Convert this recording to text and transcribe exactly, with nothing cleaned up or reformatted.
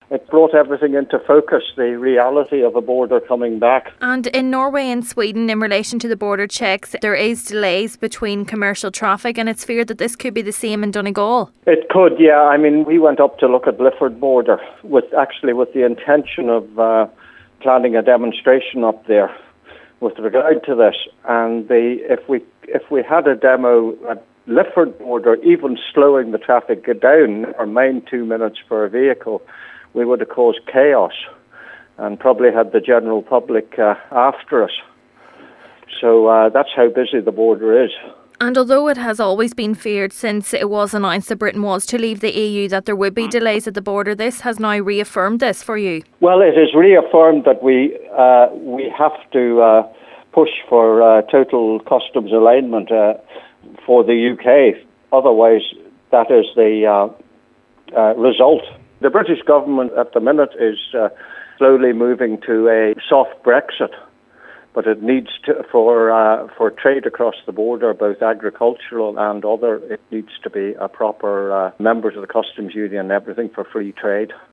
it brought everything into focus, the reality of a border coming back. And in Norway and Sweden, in relation to the border checks, there is delays between commercial traffic, and it's feared that this could be the same in Donegal. It could, yeah. I mean, we went up to look at Lifford border with actually with the intention of uh, planning a demonstration up there with regard to this. And the if we if we had a demo at Lifford border, even slowing the traffic down or mind two minutes per vehicle, we would have caused chaos and probably had the general public uh, after us. So uh, that's how busy the border is. And although it has always been feared since it was announced that Britain was to leave the E U that there would be delays at the border, this has now reaffirmed this for you. Well, it has reaffirmed that we uh, we have to uh, push for uh, total customs alignment uh, for the U K. Otherwise, that is the uh, uh, result. The British government at the minute is uh, slowly moving to a soft Brexit. But it needs to, for uh, for trade across the border, both agricultural and other, it needs to be a proper uh, members of the customs union and everything for free trade.